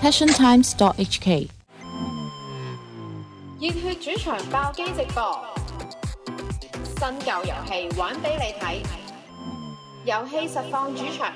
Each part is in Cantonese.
passiontimes.hk。 熱血主場爆機直播，新舊遊戲玩俾你睇，遊戲實況主場。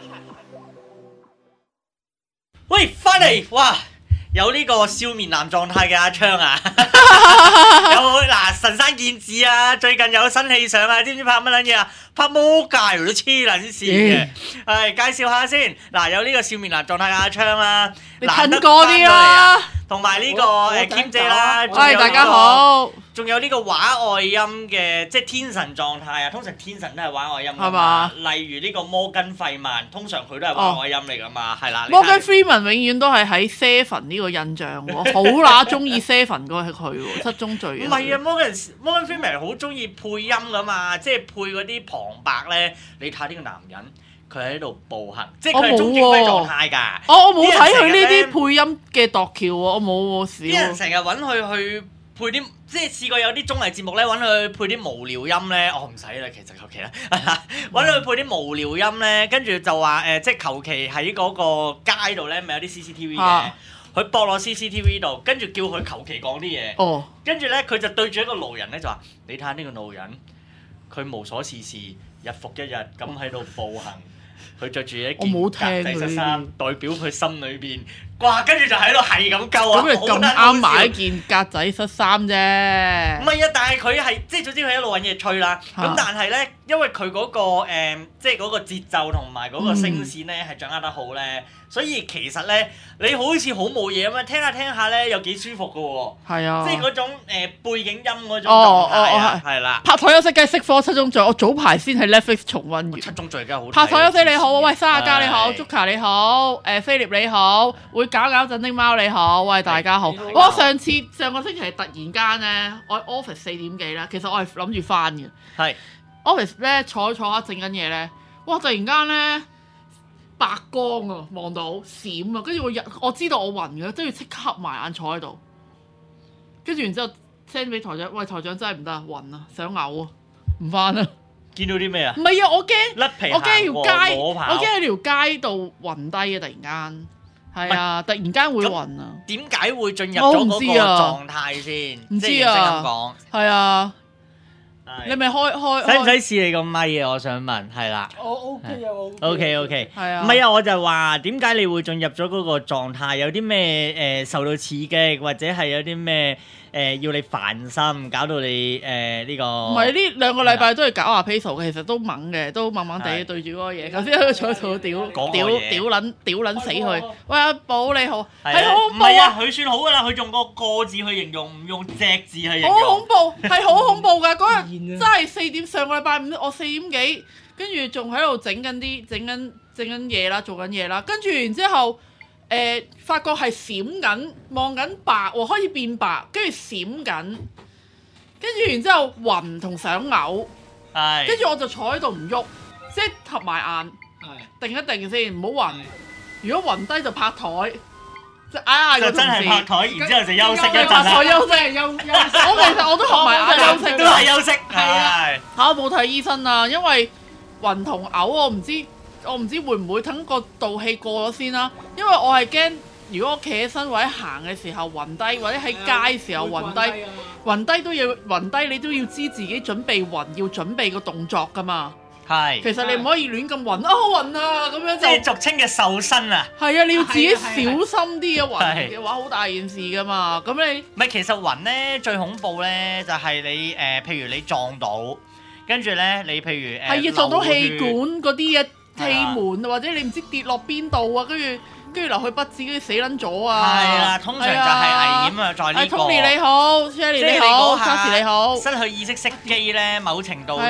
喂，翻嚟哇！有呢個笑面男狀態嘅阿昌啊，有嗱神山健治啊，最近有新戲上啊，知唔知拍乜撚嘢啊？拍魔界都黐撚線嘅，係介紹下先。嗱，有呢個笑面男狀態嘅阿昌啦， 你近過啲啦， 同埋呢個兼姐啦， 喂大家好。 仲有呢個畫外音嘅，即係天神狀態啊！通常天神都係畫外音係嘛？ 例如呢個摩根費曼，通常佢都係畫外音嚟噶嘛，係啦。 摩根 Freeman 永遠都係喺 Seven 呢個印象喎，好乸中意 Seven 嗰個係佢喎，七宗罪。 唔係啊，摩根 Freeman 好中意配音噶嘛，即係配嗰啲旁白咧。你睇呢個男人，佢喺度步行，即係佢係鍾景輝狀態㗎。 我冇睇佢呢啲配音嘅度橋喎，我冇喎少。 啲人成日揾佢去配啲，即係試過有啲綜藝節目咧，揾佢配啲無聊音咧，唔使啦，其實求其啦，揾佢配啲無聊音咧，跟住就話即係求其喺嗰個街度咧，咪有啲 CCTV 嘅，佢駁落 CCTV 度，跟住叫佢求其講啲嘢，跟住咧佢就對住一個路人咧就話：你睇下呢個路人，佢無所事事，日復一日咁喺度步行，佢着住一件格仔恤衫，代表佢心裏邊。哇！跟住就喺度係咁鳩啊！ 咁你咁啱買一件格仔恤衫啫。 唔係啊，但係佢係即係總之佢一路揾嘢吹啦。咁但係咧，因為佢嗰個即係嗰個節奏同埋嗰個聲線咧係掌握得好咧，所以其實咧你好似好冇嘢咁樣聽下咧又幾舒服㗎喎。係啊，即係嗰種背景音嗰種狀態啊，係啦。 拍台休息梗係識科七宗罪，我早排先喺 Netflix 重溫完。 七宗罪梗係好睇。 拍台休息你好，喂沙亞嘉你好，Joker 你好，菲臘你好，會搞震的貓你好，喂大家好。我上個星期突然間咧，我 office 4點幾啦，其實我係諗住翻嘅。係 office 咧坐下整緊嘢咧，哇！突然間咧白光啊，望到閃啊，跟住我知道我暈嘅，都要即刻合埋眼坐喺度。跟住然之後 send 俾台長，喂台長真係唔得，暈啊，想嘔啊，唔翻啦。 見到啲咩啊？ 唔係啊，我驚甩皮我驚條街， 我驚喺條街度暈低啊！突然間。係啊，突然間會暈啊！ 點解會進入咗嗰個狀態先？ 唔知啊， 講係啊，你咪開？ 使唔使試你個咪啊？我想問，係啦。 我 OK 啊，我 OK。 係啊。 唔係啊，我就話點解你會進入咗嗰個狀態？有啲咩受到刺激，或者係有啲咩要你煩心，搞到你呢個？ 唔係呢2個禮拜都係搞下 Peso 嘅，其實都猛嘅，都猛猛地對住嗰個嘢。頭先喺度坐喺度屌撚死佢。喂阿寶你好，係好恐怖啊！ 唔係啊，佢算好噶啦，佢用個字去形容，唔用隻字去形容。 好恐怖，係好恐怖㗎！嗰日真係4點，上個禮拜5，我4點幾，跟住仲喺度整緊嘢啦，做緊嘢啦，跟住然之後。發覺係閃緊，望緊白喎，開始變白，跟住閃緊，跟住然之後暈同想嘔，跟住我就坐喺度唔喐，即係合埋眼，定一定先，唔好暈。如果暈低就拍台，即係嗌個同事。就真係拍台，然之後就休息一陣啦。我其實我都合埋眼休息， 都係休息。 係啊，我冇睇醫生啊，因為暈同嘔我唔知會唔會等個道氣過咗先啦，因為我係驚如果我企起身或者行嘅時候暈低，或者喺街時候暈低，暈低都要暈低，你都要知自己準備暈，要準備個動作噶嘛。係，其實你唔可以亂咁暈啊！好暈啊！咁樣就即係俗稱嘅瘦身啊。 係啊，你要自己小心啲啊！暈嘅話好大件事噶嘛。咁你唔係其實暈咧最恐怖咧就係你譬如你撞到，跟住咧你譬如係撞到氣管嗰啲氣門或者你唔知跌落邊度啊，跟住流去不止，跟住死撚咗啊！係啊， 通常就係危險啊，在呢個。 Tony 你好 ，Shelly 你好 ，Charles 你好。 失去意識熄機咧，某程度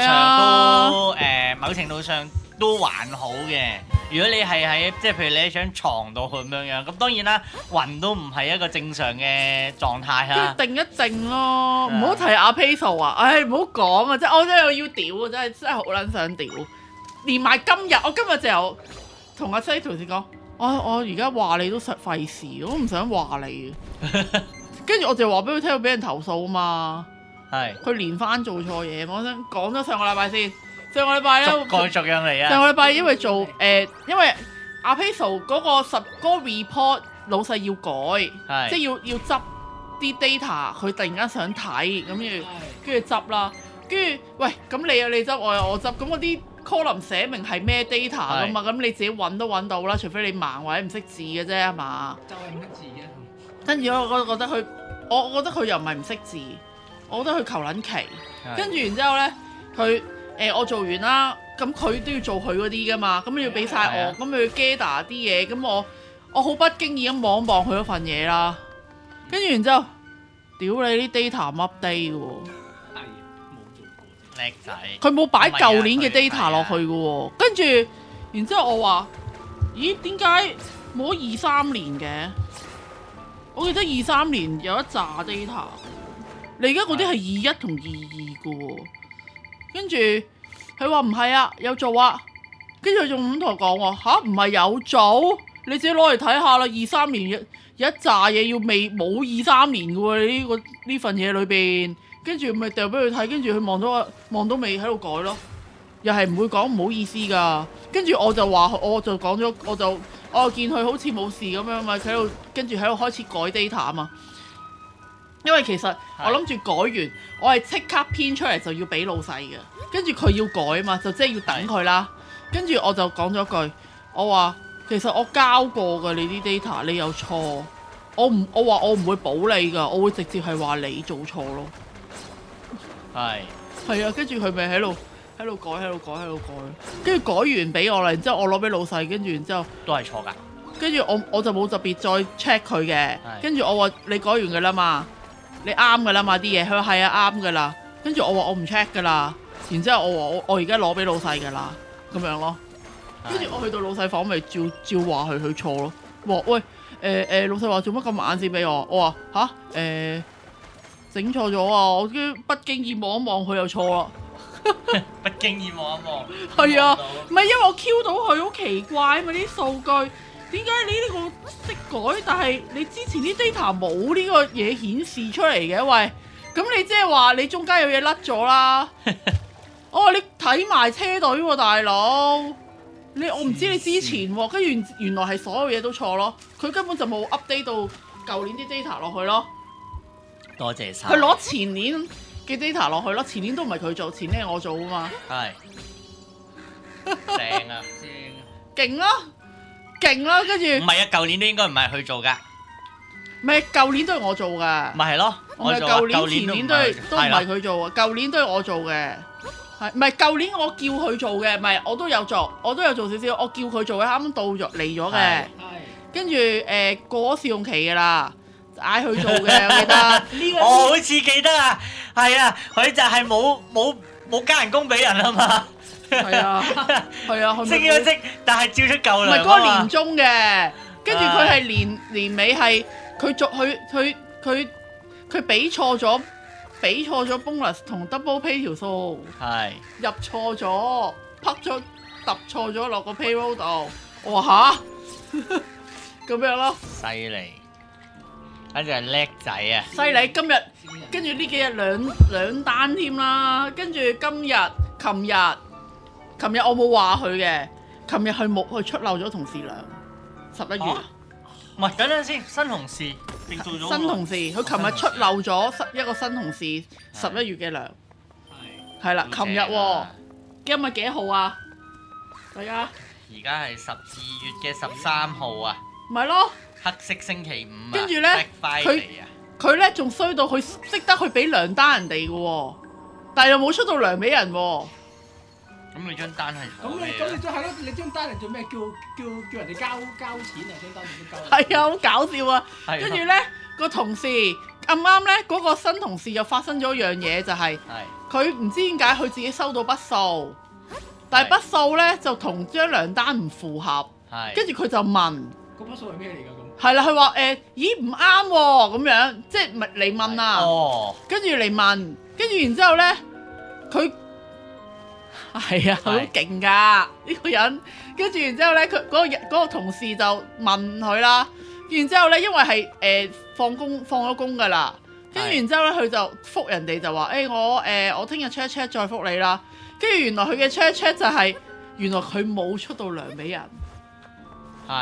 上都還好嘅。如果你係喺即係譬如你喺張床度咁樣，咁當然啦，暈都唔係一個正常嘅狀態啦。 定一定咯，唔好提阿 Peso 啊！唉，唔好講啊！即係我真係要屌啊！真係好撚想屌。連埋今日，我今日就有同阿西同事講，我而家話你都費事，我都唔想話你。跟住我就話俾佢聽，俾人投訴啊嘛。係。佢連番做錯嘢，我想講咗上個禮拜先。上個禮拜咧， 逐樣嚟啊。 上個禮拜因為做因為阿 Peso 嗰個report 老細要改，即係要執啲 data， 佢突然間想睇，咁跟住執啦，跟住喂咁你有你執，我有我執，咁嗰啲 column 寫明係咩 data 噶嘛，咁你自己揾都揾到啦，除非你盲或者唔識字嘅啫，係嘛？ 就係唔識字嘅。 跟住我覺得佢，我覺得佢又唔係唔識字，我覺得佢求撚其，跟住然之後咧，佢我做完啦，咁佢都要做佢嗰啲噶嘛，咁你要俾晒我，咁佢要 gather 啲嘢，咁我好不經意咁望一望佢嗰份嘢啦，跟住然之後，屌你啲 data 唔 update 嘅喎， 係冇做過叻仔， 佢冇擺舊年嘅 data 落去嘅喎，跟住然之後我話，咦點解冇23年嘅？我記得23年有一紮 data， 你而家嗰啲係21同22嘅喎，跟住佢話唔係啊，有做啊，跟住佢仲咁同我講喎，嚇唔係有做，你自己攞嚟睇下啦，23年有一紮嘢要未冇23年嘅喎，你呢份嘢裏邊，跟住咪掉俾佢睇，跟住佢望到未喺度改咯，又係唔會講唔好意思㗎，跟住我就話我就講咗我又見佢好似冇事咁樣嘛，喺度跟住喺度開始改 data 啊嘛。因為其實我諗住改完，我係即刻編出嚟就要俾老細嘅，跟住佢要改啊嘛，就即係要等佢啦。跟住我就講咗句，我話其實我交過嘅你啲 data， 你有錯，我話我唔會補你㗎，我會直接係話你做錯咯。係啊，跟住佢咪喺度改，跟住改完俾我啦，然之後我攞俾老細，跟住然之後都係錯㗎。 跟住我就冇特別再 check 佢嘅，跟住我話你改完㗎啦嘛，你啱㗎啦嘛啲嘢，佢話係啊啱㗎啦，跟住我話我唔 check 㗎啦，然之後我話我而家攞俾老細㗎啦，咁樣咯，跟住我去到老細房咪照話佢錯咯，話喂老細話做乜咁晏先俾我，我話吓整錯咗啊，我不經意望一望佢又錯啦。 不經意望一望， 係啊，唔係因為我 Q 到佢好奇怪啊嘛啲數據，點解你呢個識改，但係你之前啲 data 冇呢個嘢顯示出嚟嘅？喂，咁你即係話你中間有嘢甩咗啦？哦，你睇埋車隊喎，大佬，我唔知你之前喎，跟住原來係所有嘢都錯咯，佢根本就冇 update 到舊年啲 data 落去咯。 多謝晒。 佢攞前年嘅 data 落去咯，前年都唔係佢做，前年係我做啊嘛。 係正啊， 勁啦，跟住唔係啊，舊年都應該唔係佢做㗎。 唔係舊年都係我做㗎。 咪係咯， 我做舊年前年都唔係佢做啊，舊年都係我做嘅。係唔係舊年我叫佢做嘅？唔係我都有做少少，我叫佢做嘅，啱啱到咗嚟咗嘅。跟住過咗試用期㗎啦。嗌佢做嘅，我記得。 我好似記得啊，係啊，佢就係冇加人工俾人啊嘛。 係啊， 升咗職，但係照出舊糧。 唔係嗰個年終嘅，跟住佢係年尾係佢俾錯咗 bonus 同 double pay 條數， 係入錯咗，揼錯咗落個 payroll 度。我話吓咁樣咯， 犀利。跟住係叻仔啊！ 犀利！今日跟住呢幾日兩單添啦，跟住琴日我冇話佢嘅，琴日佢出漏咗同事糧11月。 唔係，等陣先，新同事定做咗？ 新同事，佢琴日出漏咗一個新同事11月嘅糧。係啦，琴日喎，今日幾多號啊？大家？ 而家係12月嘅13號啊！ 咪咯。 黑色星期五啊！ 跟住咧，佢咧仲衰到佢識得去俾糧單人哋嘅喎，但係又冇出到糧俾人喎。 咁你張單係咁你係咯？你張單嚟做咩？叫人哋交錢啊！張單點交？ 係啊，好搞笑啊！跟住咧個同事啱咧嗰個新同事又發生咗一樣嘢，就係佢唔知點解佢自己收到筆數，但係筆數咧就同張糧單唔符合，跟住佢就問。 嗰筆數係咩嚟㗎？咁係啦，佢話咦唔啱喎，咁樣即係咪嚟問啊？跟住嚟問，跟住然之後咧，佢係啊，好勁㗎呢個人。跟住然之後咧，佢嗰個同事就問佢啦。然之後咧，因為係放咗工㗎啦。跟住然之後咧，佢就覆人哋就話我聽日 check check 再覆你啦。跟住原來佢嘅 check check 就係原來佢冇出到糧俾人。 係。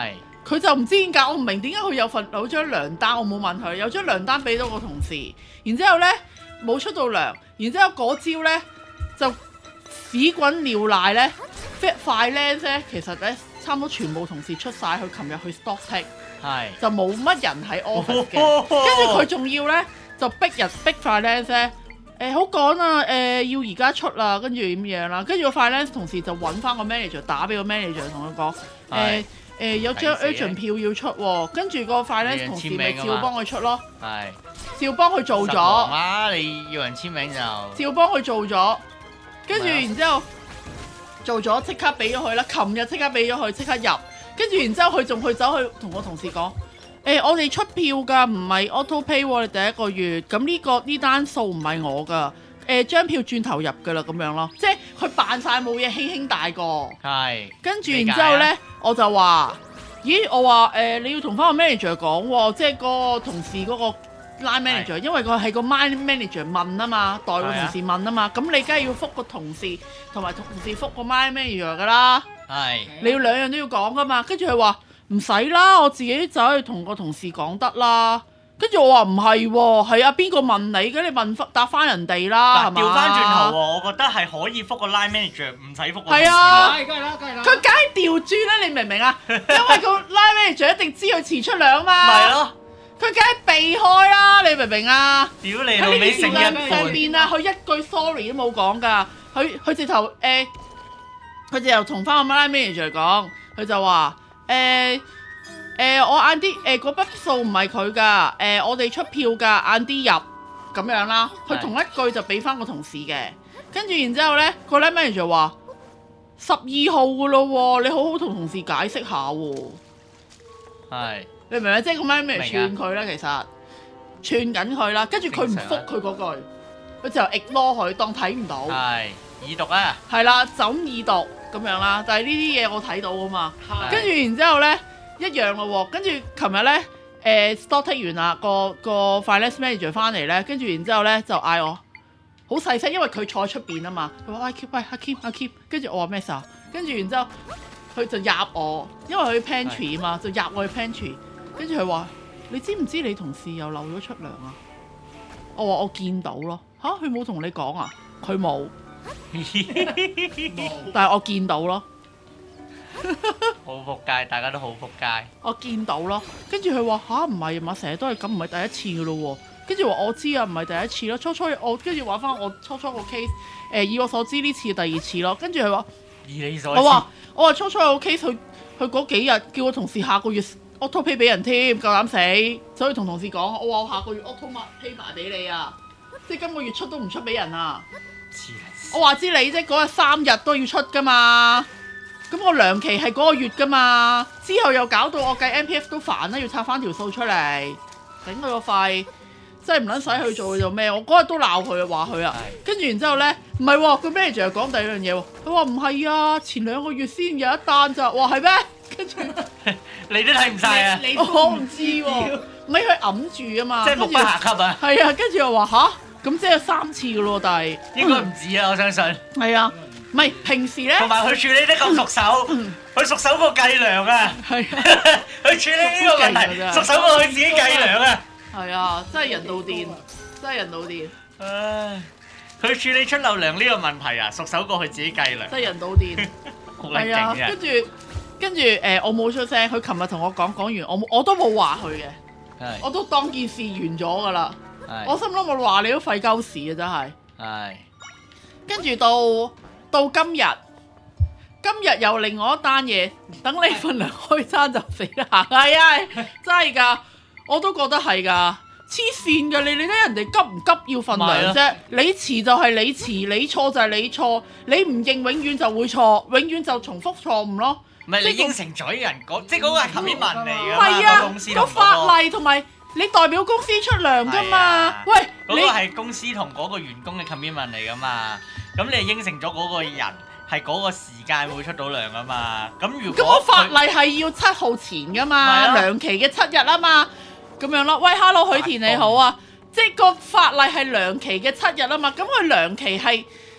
佢就唔知點解，我唔明點解佢有張糧單，我冇問佢，有張糧單俾到個同事，然之後咧冇出到糧，然之後嗰朝咧就屎滾尿賴咧 finance 咧，其實咧差唔多全部同事出晒去，琴日去 stock take， 就冇乜人喺 office 嘅，跟住佢仲要咧就逼 finance 咧。好趕啊！要而家出啦，跟住點樣啦？跟住個 finance 同事就揾翻個 manager 打俾個 manager 同佢講，有張 urgent 票要出喎，跟住個 finance 同事咪照幫佢出咯，照幫佢做咗。 你要人簽名就照幫佢做咗，跟住然之後做咗即刻俾咗佢啦。琴日即刻俾咗佢，即刻入。跟住然之後佢仲走去同個同事講。我哋出票㗎，唔係 auto pay 喎，你第一個月，咁呢單數唔係我㗎，張票轉頭入㗎啦，咁樣咯，即係佢扮晒冇嘢，輕輕大過。跟住然之後呢，我就話，咦，我話你要同翻個 manager 講喎，即係個同事嗰個 line manager，因為佢係個 line manager 問啊嘛，代個同事問啊嘛，咁你梗係要覆個同事，同埋同事覆個 line manager 㗎啦。你要兩樣都要講㗎嘛，跟住佢話。唔使啦，我自己走去同個同事講得啦。跟住我話唔係喎，係啊，邊個問你嘅？你答翻人哋啦，係嘛？ 調翻轉頭喎，我覺得係可以覆個 line manager，唔使覆個同事。 係啊， 梗係啦， 佢梗係調轉啦，你明唔明啊？因為個 line manager 一定知佢遲出糧嘛。 咪咯， 佢梗係避開啦，你明唔明啊？ 屌你老味成日上邊啊，佢一句 sorry 都冇講㗎，佢直頭佢直頭同翻個 line manager 講，佢就話。我晏啲嗰筆數唔係佢㗎，我哋出票㗎，晏啲入咁樣啦。佢同一句就俾翻個同事嘅，跟住然之後咧，個 line manager 話12號㗎咯喎，你好好同同事解釋下喎。你明唔明？即係個 line manager 串佢啦，其實串緊佢啦，跟住佢唔覆佢嗰句，佢就 ignore 佢，當睇唔到。 已讀啊。係啦，就咁已讀。咁樣啦，但係呢啲嘢我睇到啊嘛，跟住然之後咧一樣咯喎，跟住琴日咧stock take 完啦，個 finance manager 翻嚟咧，跟住然之後咧就嗌我好細聲，因為佢坐喺出邊啊嘛，佢話阿 Kim，跟住我話咩事啊？跟住然之後佢就入我，因為佢 pantry 啊嘛，就入我去 pantry，跟住佢話你知唔知你同事又漏咗出糧啊？我話我見到咯，嚇佢冇同你講啊？佢冇。但係我見到咯， 好仆街，大家都好仆街。 我見到咯，跟住佢話吓唔係嘛，成日都係咁，唔係第一次噶咯喎。跟住話我知啊，唔係第一次咯。初我跟住話翻我初個 case，以我所知呢次第二次咯。跟住佢話， 以你所知， 我話初有 case，佢嗰幾日叫我同事下個月 auto pay 俾人添，夠膽死，所以同同事講，我話我下個月 auto pay 埋俾你啊，即係今個月出都唔出俾人啊。我話知你啫，嗰日3日都要出噶嘛，咁我糧期係嗰個月噶嘛，之後又搞到我計 MPF 都煩啦，要拆翻條數出嚟，頂佢個肺，真係唔撚使去做咩？我嗰日都鬧佢啊，話佢啊，跟住然之後咧，唔係喎，佢 manager 又講第二樣嘢喎，佢話唔係啊，前2個月先有一單咋，哇係咩？跟住你都睇唔晒啊？ 我唔知喎，咪佢揞住啊嘛， 即係目不暇給啊？ 係啊，跟住又話吓。咁即係3次噶咯，但係應該唔止啊！我相信係啊，唔係平時咧， 同埋佢處理得咁熟手，佢熟手過計糧啊！係佢處理呢個問題，熟手過佢自己計糧啊！ 係啊，真係人到癲，真係人到癲。 唉，佢處理出漏糧呢個問題啊，熟手過佢自己計糧， 真係人到癲。係啊，跟住我冇出聲，佢琴日同我講完，我都冇話佢嘅，我都當件事完咗噶啦。我心諗我話你都廢鳩屎啊！真係。跟住到今日又另外一單嘢，等你份糧開餐就死啦！係啊，真係㗎，我都覺得係㗎，黐線㗎！你睇人哋急唔急要份糧啫？你遲就係你遲，你錯就係你錯，你唔認永遠就會錯，永遠就重複錯誤咯。 唔係你應承咗人講，即係嗰個係 commitment 嚟㗎嘛？ 唔係啊，個法例同埋。你代表公司出糧噶嘛？喂， 嗰個係公司同嗰個員工嘅 commitment 嚟噶嘛？咁你係應承咗嗰個人係嗰個時間會出到糧啊嘛？咁如果咁法例係要7號前噶嘛？糧期嘅7日啊嘛？咁樣咯。喂 ，Hello 許田你好啊，即係個法例係糧期嘅7日啊嘛？咁佢糧期係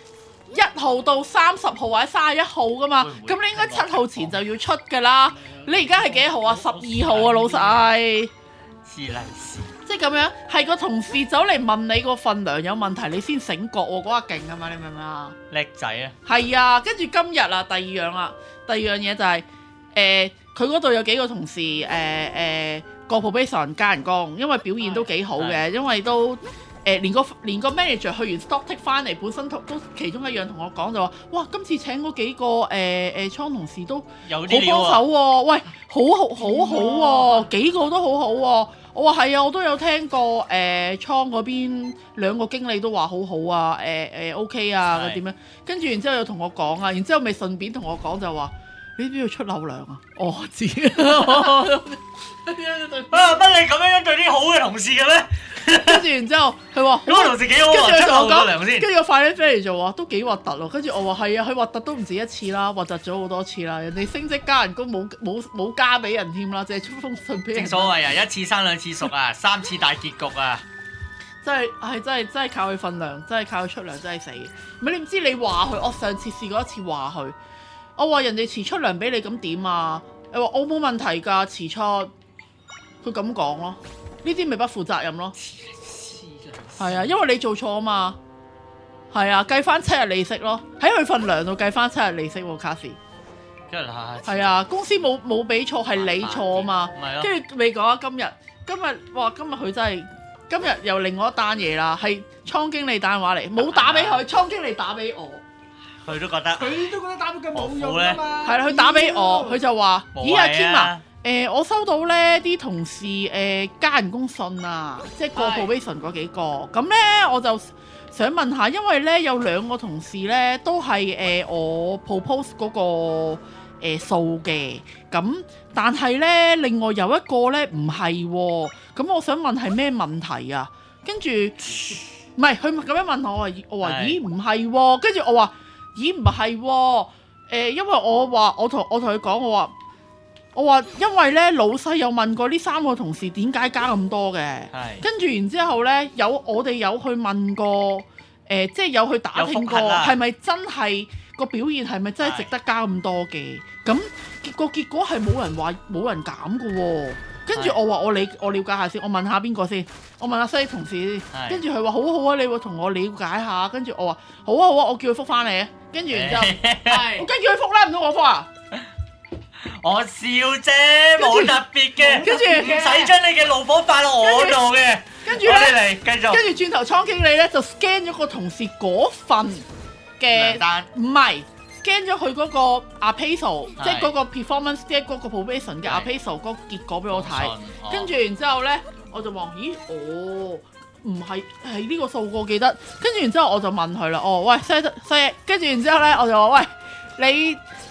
1號到30號或者31號噶嘛，咁你應該7號前就要出㗎啦。你而家係幾號啊？12號啊，老細。 黐撚線。 即係咁樣，係個同事走嚟問你個份糧有問題，你先醒覺喎，嗰下勁啊嘛，你明唔明啊？ 叻仔啊！ 係啊，跟住今日啊，第二樣嘢就係佢嗰度有幾個同事個 probation 加人工，因為表現都幾好嘅，因為都連個 manager 去完 stock take 翻嚟，本身都其中一樣同我講就話，哇，今次請嗰幾個倉同事都好幫手喎，喂，好喎，幾個都好好喎。我話係啊，我都有聽過倉嗰邊2個經理都話好好啊，OK 啊嗰點樣，跟住然之後又同我講啊，然之後咪順便同我講就話你邊要出流糧啊？我知乜你咁樣對啲好嘅同事嘅咩？ 跟住然之後佢話嗰個同事幾好啊，出流糧先。 跟住我快啲飛嚟就話都幾核突咯，跟住我話係啊，佢核突都唔止一次啦，核突咗好多次啦，人哋升職加人工冇加俾人添啦，淨係出封信俾人。 正所謂啊，一次生2次熟啊，3次大結局啊！ 真係靠佢份糧，真係靠佢出糧，真係死。唔係你唔知你話佢，我上次試過一次話佢，我話人哋遲出糧俾你咁點啊？你話我冇問題㗎，遲出，佢咁講咯。呢啲咪不負責任咯，係啊，因為你做錯啊嘛，係啊，計翻7日利息咯，喺佢份糧度計翻7日利息喎，卡士，係啊，公司冇俾錯係你錯啊嘛，跟住未講啊，今日哇，今日佢真係今日又另外一單嘢啦，係倉經理打電話嚟，冇打俾佢，倉經理打俾我， 佢都覺得打俾佢冇用啊嘛， 係啦，佢打俾我，佢就話咦阿 Kim 啊。我收到咧啲同事加人工信啊，即係過 probation 嗰幾個，咁咧我就想問下，因為咧有2個同事咧都係我 propose 嗰個數嘅，咁但係咧另外有一個咧唔係喎，咁我想問係咩問題啊？跟住唔係佢咁樣問我話咦唔係喎，跟住我話咦唔係喎，因為我同佢講我話因為咧老細有問過呢3個同事點解加咁多嘅，跟住然之後咧我哋有去問過，即係有去打聽過係咪真係個表現係咪真係值得加咁多嘅，咁結果係冇人話冇人減嘅喎，跟住我話我了解下先，我問下邊個先，我問下西同事先，跟住佢話好好啊，你會同我了解下，跟住我話好啊，我叫佢覆返你啊，跟住然之後我跟住佢覆啦，唔通我覆啊？ 我笑啫，冇特別嘅， 跟住唔使將你嘅怒火發落我度嘅。 跟住咧， 嚟繼續。 跟住轉頭倉經理咧就 scan 咗個同事嗰份嘅單，唔係 scan 咗佢嗰個 appraisal，即係嗰個 performance 即係嗰個 probation 嘅 appraisal 嗰個結果俾我睇。跟住然之後咧，我就話：咦，唔係呢個數我記得。跟住然之後我就問佢啦：喂，西，跟住然之後咧，我就話：喂，你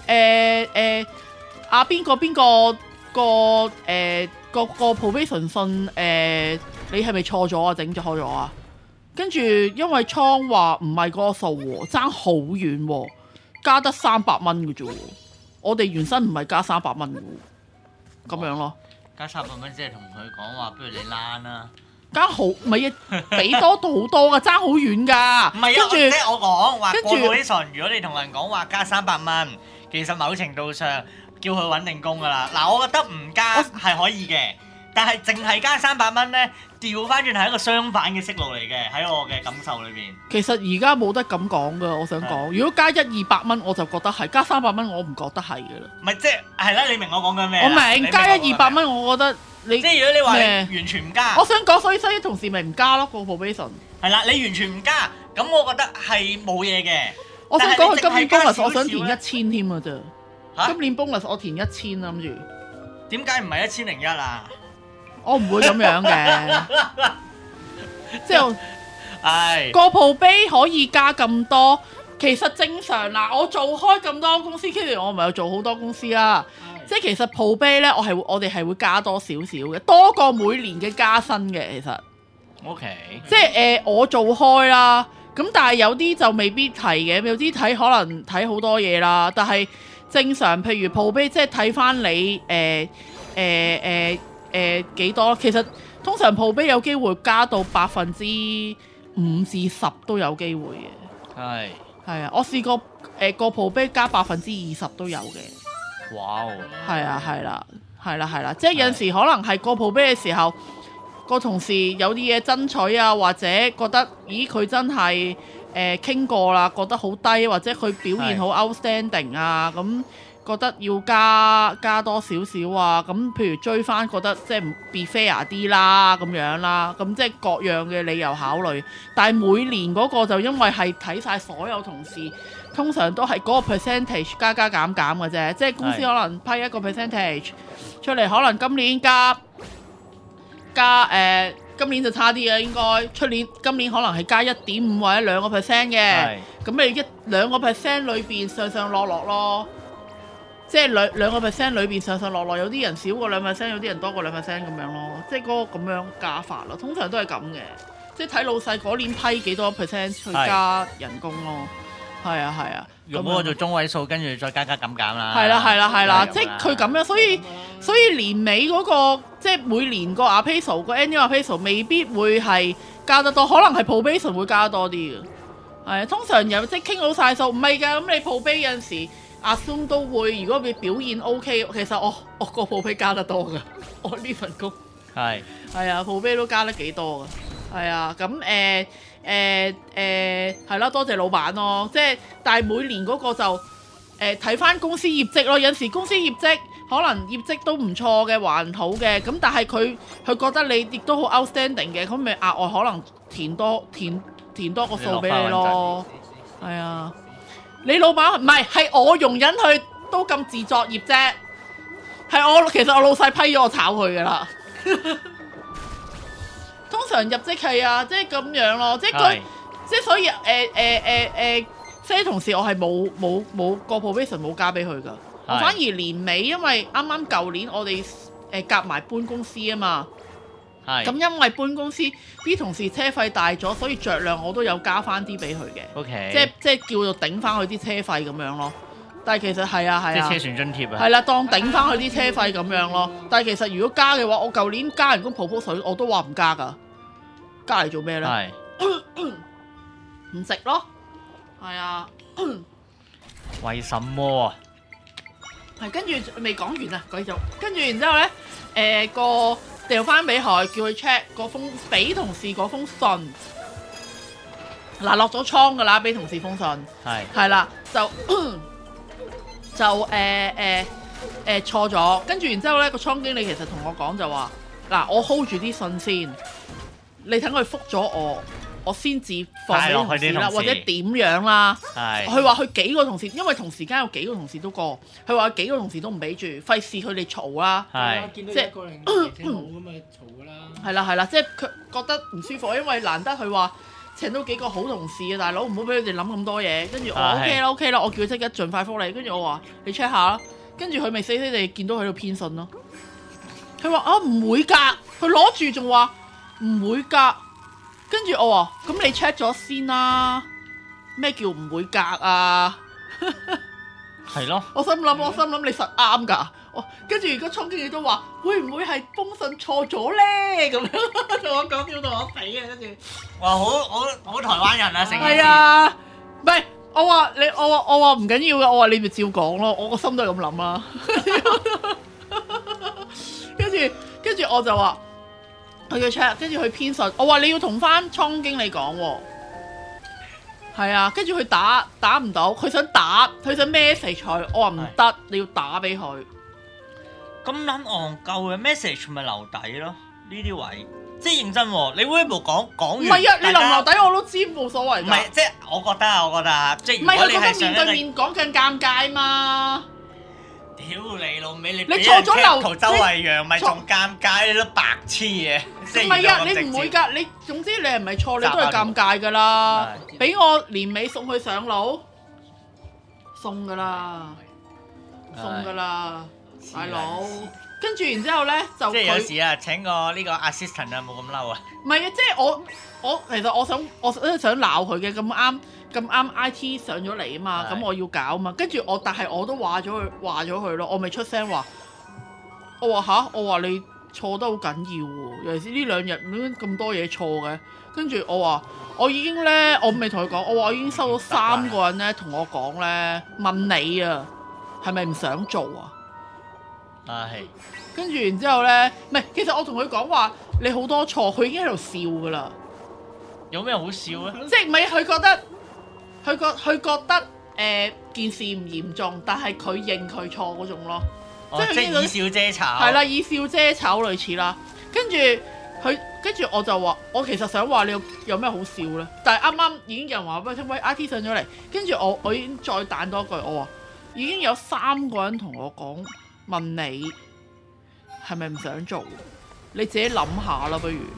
邊個 probation 信你係咪錯咗啊？整錯咗啊？跟住因為倉話唔係嗰個數喎，爭好遠喎，加得300蚊嘅啫喎，我哋原身唔係加300蚊嘅喎，咁樣咯。 加300蚊即係同佢講話，不如你躝啦。 加好唔係啊，俾多好多噶，爭好遠噶。 唔係啊，即係我講話過 probation，如果你同人講話加300蚊，其實某程度上叫佢揾定工噶啦。嗱，我覺得唔加係可以嘅，但係淨係加300蚊咧，調翻轉係一個相反嘅思路嚟嘅，喺我嘅感受裏邊。 其實而家冇得咁講噶，我想講，如果加100-200蚊，我就覺得係；加300蚊，我唔覺得係噶啦。 唔係即係啦，你明我講緊咩？ 我明加100-200蚊，我覺得你即係如果你話你完全唔加， 我想講，所以啲同事咪唔加咯個 probation。係啦，你完全唔加，咁我覺得係冇嘢嘅。 我想講佢今年 bonus 我想填1000添啊啫。今年 bonus 我填1000諗住。 點解唔係1001啊？ 我唔會咁樣嘅，即係個 probation 可以加咁多，其實正常啦。我做開咁多公司，其實我唔係有做好多公司啦。即係其實 probation 咧，我哋係會加多少少嘅，多過每年嘅加薪嘅。其實 ，OK， 即係我做開啦，咁但係有啲就未必提嘅，有啲睇可能睇好多嘢啦。但係正常，譬如 probation 即係睇翻你幾多？其實通常 probation 有機會加到5%至10%都有機會嘅。 係啊，我試過個鋪啤加20%都有嘅。 哇！ 係啊，係啦，即係有陣時可能係個鋪啤嘅時候，個同事有啲嘢爭取啊，或者覺得咦佢真係傾過啦，覺得好低，或者佢表現好 outstanding 啊，咁覺得要加多少少啊，咁譬如追翻覺得即係 be fair 啲啦咁樣啦，咁即係各樣嘅理由考慮。但係每年嗰個就因為係睇晒所有同事，通常都係嗰個 percentage 加減嘅啫，即係公司可能批一個 percentage 出嚟，可能今年今年就差啲啊，應該今年可能係加1.5或者2% 嘅，咁你1-2% 裏邊上落咯，即係2%裏邊上落，有啲人少過2%，有啲人多過2%咁樣咯，即係嗰個咁樣加法咯，通常都係咁嘅，即係睇老細嗰年批幾多 percent 去加人工咯，係啊， 用嗰個做中位數，跟住再加減啦。 係啦，即係佢咁樣，所以年尾嗰個即係每年個 appraisal 個 annual appraisal 未必會係加得多，可能係 probation 會加多啲嘅。係啊，通常有即係傾好晒數，唔係㗎。咁你 probation 有陣時 assume 都會，如果佢表現 OK， 其實我個 probation 加得多㗎。我呢份工係啊 probation 都加得幾多㗎。係啊，咁係啦，多謝老闆咯。即係但係每年嗰個就睇翻公司業績咯。有陣時公司業績可能業績都唔錯嘅，還好嘅。咁但係佢覺得你亦都好 outstanding 嘅，咁咪額外可能填多個數俾你咯。係啊，你老闆唔係我容忍佢都咁自作業啫。其實我老細批咗我炒佢噶啦。通常入職係啊，即係咁樣咯，即係佢，即係所以即係同事我係冇個 probation 冇加俾佢噶，我反而年尾因為啱啱舊年我哋夾埋搬公司啊嘛，咁因為搬公司啲同事車費大咗，所以着量我都有加翻啲俾佢嘅，OK，即係叫做頂翻佢啲車費咁樣咯。但係其實係啊，即係車船津貼啊，係啦，當頂翻佢啲車費咁樣咯。但係其實如果加嘅話，我舊年加人工 proposal 我都話唔加㗎，加嚟做咩咧？係唔值咯，係啊。 為什麼？ 係跟住未講完啊，繼續。跟住然之後咧，個掉翻俾佢，叫佢 check 嗰封俾同事嗰封信。嗱，落咗倉㗎啦，俾同事封信。係啦，就錯咗，跟住然之後咧個倉經理其實同我講就話，嗱，我 hold 住啲信先，你等佢覆咗我先至放俾同事啦，或者點樣啦。佢話佢幾個同事，因為同時間有幾個同事都過，佢話幾個同事都唔俾住，費事佢哋嘈啦。 見到一個人挺好咁啊，嘈㗎啦。係啦，即係佢覺得唔舒服，因為難得佢話請到幾個好同事啊，大佬唔好俾佢哋諗咁多嘢。跟住我 OK 啦，我叫佢即刻盡快覆你。跟住我話你 check 下啦。跟住佢咪死死地見到佢喺度編信咯。佢話唔會㗎，佢攞住仲話唔會㗎。跟住我話咁你 check 咗先啦。咩叫唔會㗎啊？ 係咯。 我心諗你實啱㗎。跟住個倉經理都話會唔會係封信錯咗咧？咁樣同我講笑到我死啊！跟住哇，好台灣人啊，成件事。 係啊，唔係我話唔緊要嘅，我話你咪照講咯，我個心都係咁諗啦。跟住我就話佢叫 check， 跟住佢編信，我話你要同翻倉經理講喎。係啊，跟住佢打唔到，佢想 message 佢，我話唔得，你要打俾佢。 咁撚戇鳩嘅 message 咪留底咯，呢啲位即係認真喎。你 Weibo 講完， 唔係啊，你留唔留底我都知冇所謂㗎。 唔係即係我覺得啊，即係唔係佢覺得面對面講更尷尬嘛。 屌你老味，你錯咗留周圍揚咪仲尷尬，你都白痴嘅。 唔係啊，你唔會㗎，你總之你係唔係錯，你都係尷尬㗎啦。俾我年尾送佢上樓，送㗎啦，大佬。跟住然之後咧就即係有時啊請個呢個 assistant 啊，冇咁嬲啊。 唔係啊，即係我其實我想鬧佢嘅，咁啱 IT 上咗嚟啊嘛，咁我要搞啊嘛。跟住但係我都話咗佢咯，我咪出聲話，我話你錯得好緊要喎，尤其是呢兩日點解咁多嘢錯嘅？跟住我話我已經咧，我未同佢講，我話我已經收到3個人咧同我講咧問你啊，係咪唔想做啊？ 係。 跟住然之後咧，唔係，其實我同佢講話你好多錯，佢已經喺度笑噶啦。 有咩好笑咧？ 即係唔係佢覺得件事唔嚴重，但係佢認佢錯嗰種咯。 即係以笑遮醜。係啦，以笑遮醜類似啦。跟住我就話，我其實想話你有咩好笑咧？但係啱啱已經有人話喂 IT 上咗嚟，跟住我已經再彈多一句，我話已經有3個人同我講問你係咪唔想做？你自己諗下啦，不如。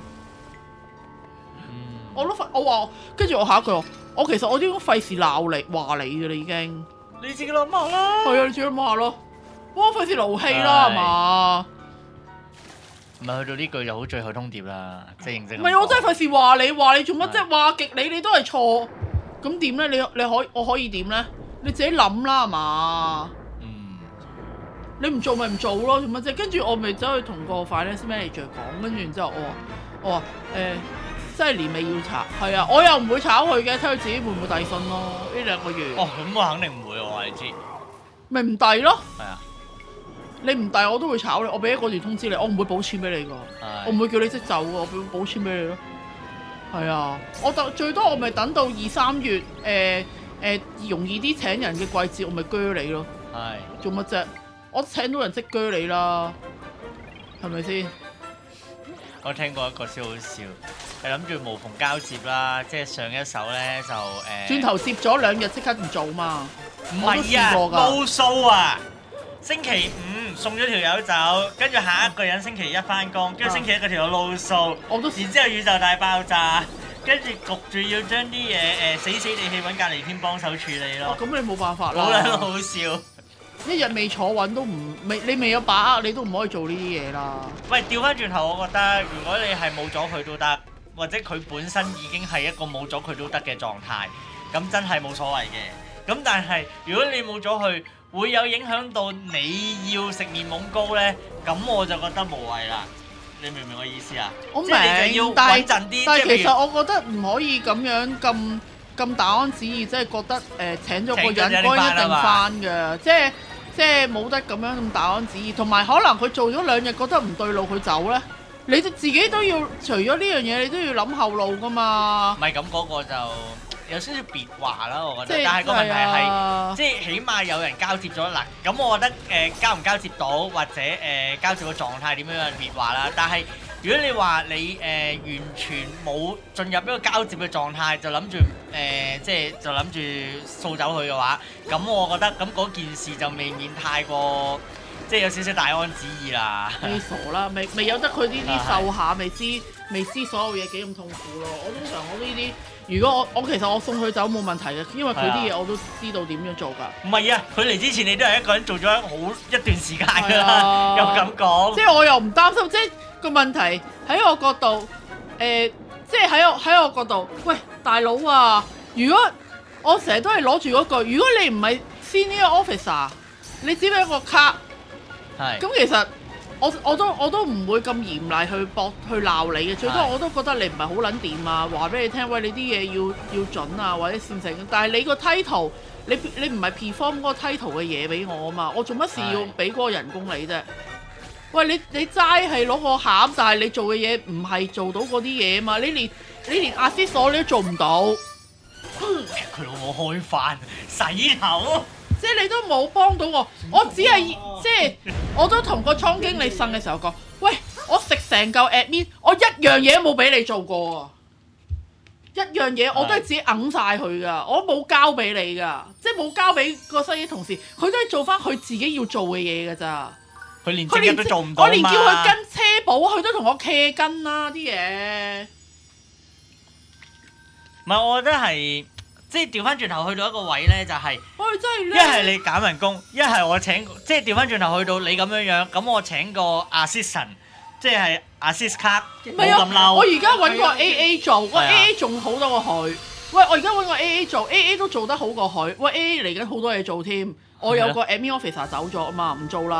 我話，跟住我下一句我其實我已經費事鬧你話你嘅啦，已經。 你自己諗下啦。係啊，你自己諗下咯。哇，費事勞氣啦，係嘛？ 唔係去到呢句就好最後通牒啦，即係認真。 唔係我真係費事話你做乜？即係話極你都係錯，咁點咧？我可以點咧？你自己諗啦，係嘛？你唔做咪唔做咯，做乜啫？跟住我咪走去同個 finance manager 講，跟住然之後我話真係年尾要炒，係啊，我又唔會炒佢嘅，睇佢自己會唔會遞信咯？呢2個月。哦， 咁我肯定唔會，我話你知。 咪唔遞咯。 係啊。 你唔遞我都會炒你，我俾一個月通知你，我唔會補錢俾你噶，我唔會叫你即走噶，我會補錢俾你咯。係啊，最多我咪等到2、3月容易啲請人嘅季節，我咪鋸你咯。係。做乜啫？我請到人即鋸你啦，係咪先？ 我聽過一個先好笑，係諗住無縫交接啦，即係上一手咧就轉頭接咗2日即刻唔做嘛。 唔係啊，撈數啊！星期5送咗條友走，跟住下一個人星期1返工，跟住星期1嗰條友撈數，然之後宇宙大爆炸，跟住焗住要將啲嘢死死地氣揾隔離添幫手處理咯。 咁你冇辦法啦。 好撚好笑。 1日未坐穩都你未有把握，你都唔可以做呢啲嘢啦。 喂，調翻轉頭，我覺得如果你係冇咗佢都得，或者佢本身已經係一個冇咗佢都得嘅狀態，咁真係冇所謂嘅。咁但係如果你冇咗佢，會有影響到你要食麵懵糕呢，咁我就覺得無謂啦。你明唔明我意思啊？ 我明， 即係你就要穩陣啲。 但係其實我覺得唔可以咁樣咁大安旨意，即係覺得請咗個人該一定翻嘅，即係冇得咁樣咁大安旨意。同埋可能佢做咗2日覺得唔對路，佢走呢，你自己都要除咗呢樣嘢，你都要諗後路噶嘛。 唔係咁嗰個就有少少別話啦，我覺得。但係個問題係，即係起碼有人交接咗嗱。咁我覺得交唔交接到或者交接個狀態點樣係別話啦。但係如果你話你完全冇進入一個交接嘅狀態，就諗住即係就諗住掃走佢嘅話，咁我覺得咁嗰件事就未免太過即係有少少大安旨意啦。 你傻啦，未有得佢呢啲受下，未知所有嘢幾咁痛苦咯。我通常我呢啲。如果我其實我送佢走冇問題嘅，因為佢啲嘢我都知道點樣做㗎。唔係啊，佢嚟之前你都係一個人做咗好一段時間㗎啦，又咁講。 即係我又唔擔心，即係個問題喺我角度，即係喺我角度，喂大佬啊！如果我成日都係攞住嗰句，如果你唔係 senior officer，你只係一個卡，係咁其實。我都唔會咁嚴厲去鬧你嘅，最多我都覺得你唔係好撚掂啊！話俾你聽，喂，你啲嘢要準啊，或者線性。但係你個 title，你唔係 perform 嗰個 title 嘅嘢俾我啊嘛，我做乜事要俾嗰個人工你啫？喂，你齋係攞個餡，但係你做嘅嘢唔係做到嗰啲嘢啊嘛！你連assist你都做唔到， 佢老母開飯洗頭。 即係你都冇幫到我，我只係即係我都同個倉經理呻嘅時候講，喂，我食成嚿 admin，我一樣嘢都冇俾你做過啊！一樣嘢我都係自己揞晒佢噶，我冇交俾你噶，即係冇交俾個西醫同事，佢都係做翻佢自己要做嘅嘢噶咋。 佢連正日都做唔到嘛。 我連叫佢跟車保，佢都同我騎跟啦啲嘢。 唔係，我覺得係。即係調翻轉頭去到一個位咧，就係一係你減人工，一係我請，即係調翻轉頭去到你咁樣樣，咁我請個 assistant，即係 assist 卡，冇咁嬲。 我而家揾個 AA 做，個 AA 仲好多過佢。喂，我而家揾個 AA 做 ，AA 都做得好過佢。喂 ，AA 嚟緊好多嘢做添。我有個 admin officer 走咗啊嘛，唔做啦。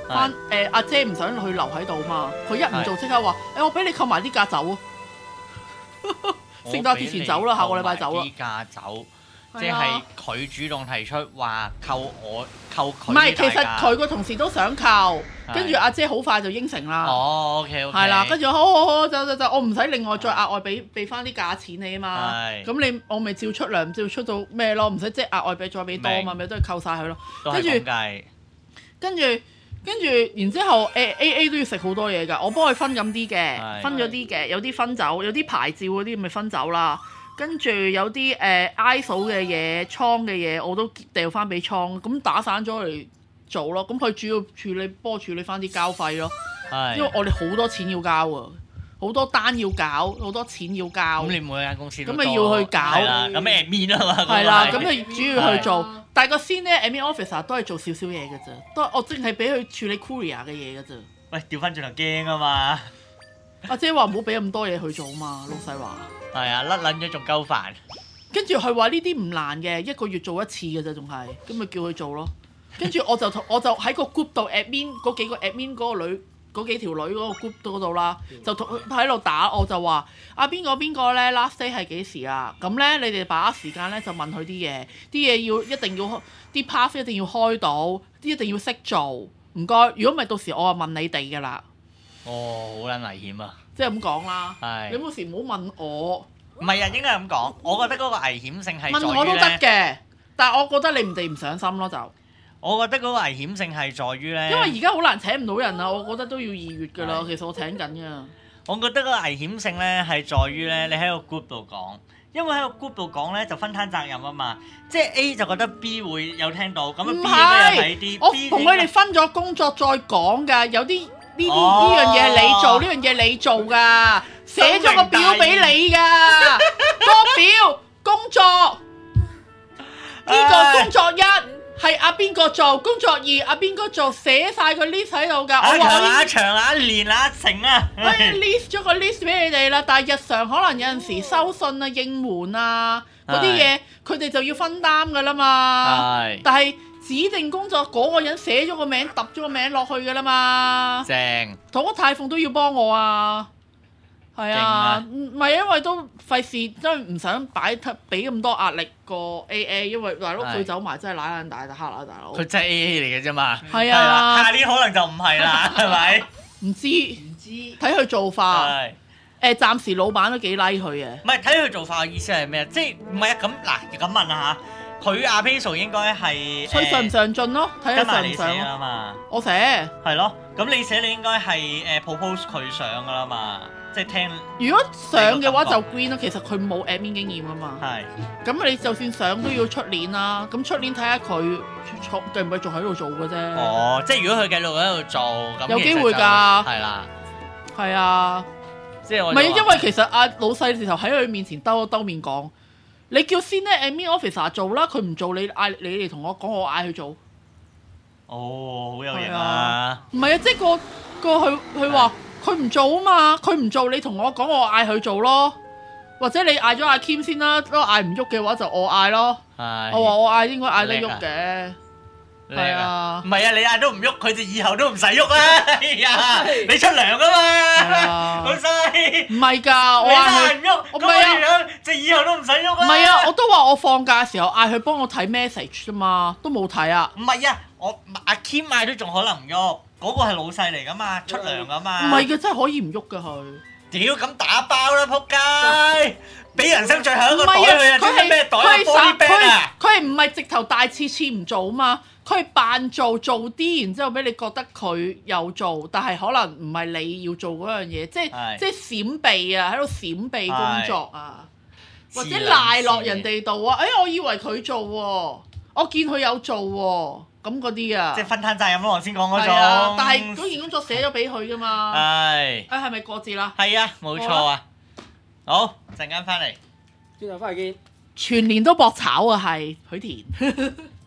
翻阿姐唔想佢留喺度嘛，佢一唔做即刻話我俾你扣埋啲假走啊！聖誕節前走啦，下個禮拜走啦。 啲假走，即係佢主動提出話扣佢。 唔係，其實佢個同事都想扣，跟住阿姐好快就應承啦。 哦，OK， 係啦，跟住好，走，我唔使另外再額外俾翻啲價錢你啊嘛。咁我咪照出糧，照出到咩咯？唔使即係額外再俾多啊嘛，咪都係扣晒佢咯。跟住，然之後AA 都要食好多嘢㗎，我幫佢分咁啲嘅，分咗啲嘅，有啲分走，有啲牌照嗰啲咪分走啦。跟住有啲ISO 嘅嘢、倉嘅嘢，我都掉翻俾倉，咁打散咗嚟做咯。咁佢主要幫我處理翻啲交費咯，因為我哋好多錢要交啊，好多單要搞，好多錢要交。咁你每間公司都咁咪要去搞， 咁admin啊嘛。 係啦，咁你主要去做，但係個先咧 admin officer 都係做少少嘢嘅啫，都我淨係俾佢處理 courier 嘅嘢嘅啫。 喂，調翻轉頭驚啊嘛！ 阿姐話唔好俾咁多嘢去做嘛，老細話。 係啊，甩撚咗仲鳩煩。跟住佢話呢啲唔難嘅，一個月做一次嘅啫，仲係，咁咪叫佢做咯。跟住我就喺個 group 度 admin 嗰幾個 admin 嗰個女嗰幾條女嗰個 group 嗰度啦，就同佢喺度打，我就話邊個咧 last day 係幾時啊？咁咧你哋把握時間咧就問佢啲嘢一定要啲 path 一定要開到，一定要識做，唔該。如果唔係到時我就問你哋㗎啦。 哦，好撚危險啊！ 即係咁講啦， 係你冇時唔好問我。 唔係啊，應該係咁講。我覺得嗰個危險性係問我都得嘅，但係我覺得你哋唔上心咯就。 我覺得嗰個危險性係在於咧， 因為而家好難請唔到人啊，我覺得都要2月㗎啦。其實我請緊㗎。 我覺得嗰個危險性咧係在於咧，你喺個 group 度講，因為喺個 group 度講咧就分攤責任啊嘛。即係 A 就覺得 B 會有聽到，咁 B 咧又睇啲。 我同佢哋分咗工作再講㗎，有啲。呢樣嘢你做，呢樣嘢你做㗎，寫咗個表俾你㗎，個表工作呢個工作1係阿邊個做，工作2阿邊個做，寫晒個 list 喺度㗎。我話我長連成啊， 我 list 咗個 list 俾你哋啦，但係日常可能有陣時收信啊、應門啊嗰啲嘢，佢哋就要分擔㗎啦嘛。但係指定工作嗰個人寫咗個名，揼咗個名落去㗎啦嘛。 正。 同個太鳳都要幫我啊。係啊，唔係因為都費事，真係唔想俾咁多壓力個 AA， 因為大佬佢走埋真係奶撚大黑啦，大佬。 佢真係 AA 嚟嘅啫嘛。 係啊。 下年可能就唔係啦，係咪？ 唔知。睇佢做法。暫時老闆都幾 like 佢嘅。 唔係睇佢做法嘅意思係咩？即係唔係啊？咁嗱，咁問下。佢阿 Peso 應該係佢上唔上進咯，睇下上唔上啊嘛。 我寫係咯，咁你寫你應該係propose 佢上噶啦嘛，即係聽。如果上嘅話就 green 咯，其實佢冇 admin 經驗啊嘛。 係。 咁你就算上都要出年啦，咁出年睇下佢繼唔繼續仲喺度做嘅啫。 哦，即係如果佢繼續喺度做，咁有機會㗎。 係啦。 係啊。 即係我。 唔係因為其實阿老細時頭喺佢面前兜面講。你叫先咧 admin officer 做啦，佢唔做你哋同我講，我嗌佢做。 哦，好有型啊！ 唔係啊，即係佢話佢唔做啊嘛，佢唔做你同我講，我嗌佢做咯。或者你嗌咗阿 Kim 先啦，都嗌唔喐嘅話就我嗌咯。 係。 我話我嗌應該嗌得喐嘅。係啊。 唔係啊，你嗌都唔喐，佢就以後都唔使喐啦。哎呀，你出糧啊嘛，老細。唔係㗎，我嗌唔喐，咁樣就以後都唔使喐啦。 唔係啊，我都話我放假嘅時候嗌佢幫我睇 message 啫嘛，都冇睇啊。 唔係啊，阿 Kim 嗌都仲可能唔喐，嗰個係老細嚟㗎嘛，出糧㗎嘛。 唔係嘅，真係可以唔喐㗎佢。 屌，咁打包啦，仆街！俾人生最後一個袋佢啊，知咩袋啊？玻璃杯啊！ 佢係唔係直頭大次唔做啊嘛？佢係扮做啲，然之後俾你覺得佢有做，但係可能唔係你要做嗰樣嘢，即係閃避啊，喺度閃避工作啊，或者賴落人哋度啊！我以為佢做喎，我見佢有做喎，咁嗰啲啊， 即係分攤責任咯，我先講嗰種。 但係嗰件工作寫咗俾佢㗎嘛。係咪過節啦？ 係啊，冇錯啊。好，陣間翻嚟， 轉頭翻嚟見。 全年都搏炒啊，係許田。